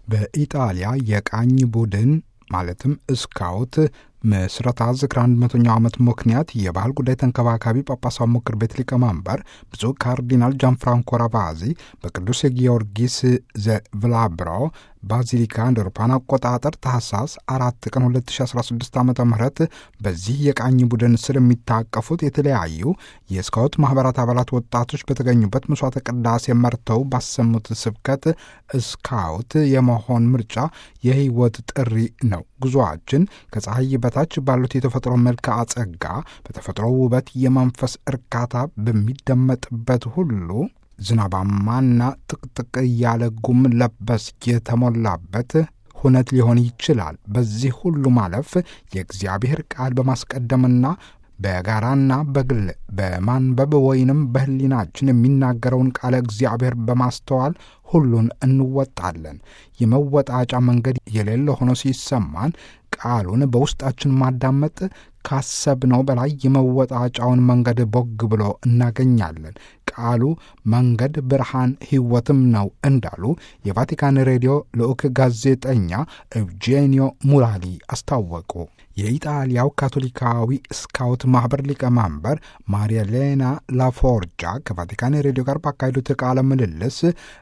በኢጣሊያ የቃኝ ቡድን ማለትም ስካውት ምስረታ ዝክር 100ኛው ዓመት ምክንያት የባህል ጉዳይ ተንከባካቢ ጳጳሳዊ ምክር ቤት ሊቀመንበር ብፁዕ ካርዲናል ጃንፍራንኮ ራቫዚ በቅዱስ ጊዮርጊስ ዘቭላብሮ ባዚሊካ እንደ አውሮፓውያን አቆጣጠር ታኅሳስ 4 ቀን 2016 ዓ.ም በዚህ የቃኝ ቡድን ስር የሚታቀፉት የተለያዩ የስካውት ማኅበራት አባላት ወጣቶች በተገኙበት መስዋዕተ ቅዳሴ መርተው ባሰሙት ስብከት ስካውት የመሆን ምርጫ የሕይወት ጥሪ ነው። ጉዞአችን ከፀሐይ በታች ባሉት የተፈጥሮ መልክዓ ጸጋ፣ በተፈጥሮ ውበት፣ የመንፈስ እርካታ በሚደመጥበት ሁሉ ዝናባማና ጥቅጥቅ ያለ ጉም ለበስ የተሞላበት ሁነት ሊሆን ይችላል። በዚህ ሁሉ ማለፍ የእግዚአብሔር ቃል በማስቀደምና በጋራና በግል በማንበብ ወይንም በሕሊናችን የሚናገረውን ቃለ እግዚአብሔር በማስተዋል ሁሉን እንወጣለን። የመወጣጫ መንገድ የሌለ ሆኖ ሲሰማን ቃሉን በውስጣችን ማዳመጥ ካሰብነው በላይ የመወጣጫውን መንገድ ቦግ ብሎ እናገኛለን። ቃሉ መንገድ፣ ብርሃን፣ ሕይወትም ነው እንዳሉ የቫቲካን ሬዲዮ ልዑክ ጋዜጠኛ ኤቭጄኒዮ ሙራሊ አስታወቁ። የኢጣሊያው ካቶሊካዊ ስካውት ማኅበር ሊቀመንበር ማሪያሌና ላፎርጃ ከቫቲካን ሬዲዮ ጋር ባካሄዱት ቃለ ምልልስ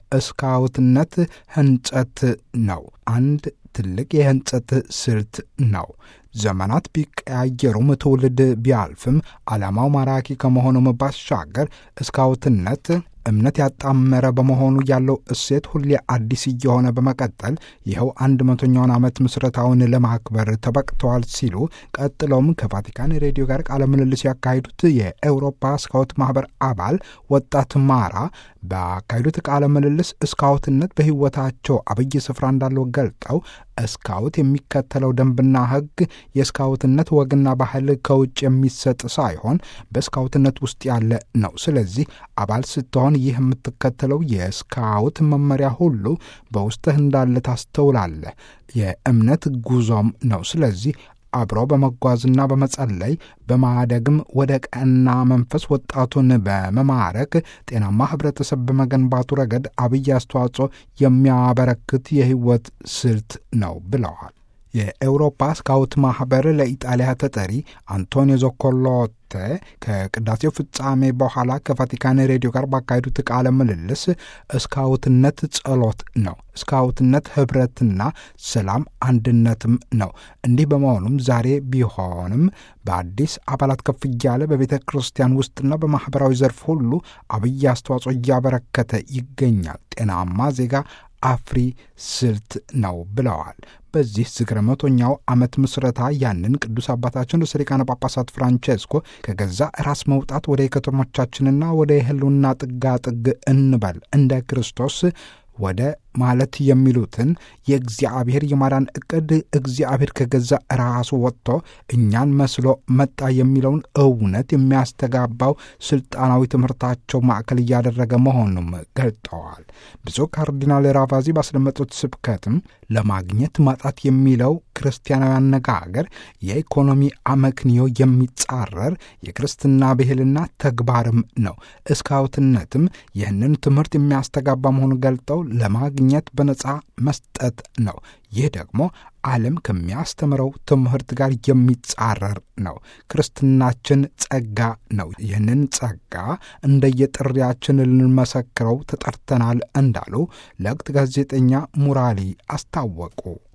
ስካውትነት ሕንጸት ነው፣ አንድ ትልቅ የሕንጸት ስልት ነው። ዘመናት ቢቀያየሩም ትውልድ ቢያልፍም ዓላማው ማራኪ ከመሆኑም ባሻገር ስካውትነት እምነት ያጣመረ በመሆኑ ያለው እሴት ሁሌ አዲስ እየሆነ በመቀጠል ይኸው 100ኛውን ዓመት ምስረታውን ለማክበር ተበቅተዋል ሲሉ ቀጥለውም ከቫቲካን ሬዲዮ ጋር ቃለ ምልልስ ያካሄዱት የአውሮፓ ስካውት ማኅበር አባል ወጣት ማራ ባካሄዱት ቃለ ምልልስ ስካውትነት በሕይወታቸው አብይ ስፍራ እንዳለው ገልጠው ስካውት የሚከተለው ደንብና ሕግ የስካውትነት ወግና ባህል ከውጭ የሚሰጥ ሳይሆን በስካውትነት ውስጥ ያለ ነው። ስለዚህ አባል ስትሆን ይህ የምትከተለው የስካውት መመሪያ ሁሉ በውስጥህ እንዳለ ታስተውላለህ። የእምነት ጉዞም ነው። ስለዚህ አብሮ በመጓዝና በመጸለይ በማደግም ወደ ቀና መንፈስ ወጣቱን በመማረክ ጤናማ ህብረተሰብ በመገንባቱ ረገድ አብይ አስተዋጽኦ የሚያበረክት የሕይወት ስልት ነው ብለዋል። የአውሮፓ ስካውት ማኅበር ለኢጣሊያ ተጠሪ አንቶኒዮ ዞኮሎቴ ከቅዳሴው ፍጻሜ በኋላ ከቫቲካን ሬዲዮ ጋር ባካሄዱት ቃለ ምልልስ ስካውትነት ጸሎት ነው፣ ስካውትነት ኅብረትና ሰላም አንድነትም ነው። እንዲህ በመሆኑም ዛሬ ቢሆንም በአዲስ አባላት ከፍ እያለ በቤተ ክርስቲያን ውስጥና በማኅበራዊ ዘርፍ ሁሉ አብይ አስተዋጽኦ እያበረከተ ይገኛል። ጤናማ ዜጋ አፍሪ ስልት ነው ብለዋል። በዚህ ዝክረ 100ኛው ዓመት ምስረታ ያንን ቅዱስ አባታችን ርዕሰ ሊቃነ ጳጳሳት ፍራንቼስኮ ከገዛ ራስ መውጣት ወደ ከተሞቻችንና ወደ የህልውና ጥጋጥግ እንበል እንደ ክርስቶስ ወደ ማለት የሚሉትን የእግዚአብሔር የማዳን ዕቅድ እግዚአብሔር ከገዛ ራሱ ወጥቶ እኛን መስሎ መጣ የሚለውን እውነት የሚያስተጋባው ስልጣናዊ ትምህርታቸው ማዕከል እያደረገ መሆኑም ገልጠዋል። ብፁዕ ካርዲናል ራቫዚ ባስደመጡት ስብከትም ለማግኘት ማጣት የሚለው ክርስቲያናዊ አነጋገር የኢኮኖሚ አመክንዮ የሚጻረር የክርስትና ብሂልና ተግባርም ነው። ስካውትነትም ይህንን ትምህርት የሚያስተጋባ መሆኑን ገልጠው ለማግኘት በነጻ መስጠት ነው። ይህ ደግሞ ዓለም ከሚያስተምረው ትምህርት ጋር የሚጻረር ነው። ክርስትናችን ጸጋ ነው። ይህንን ጸጋ እንደየጥሪያችን ልንመሰክረው ተጠርተናል እንዳሉ ለቅት ጋዜጠኛ ሙራሊ አስታወቁ።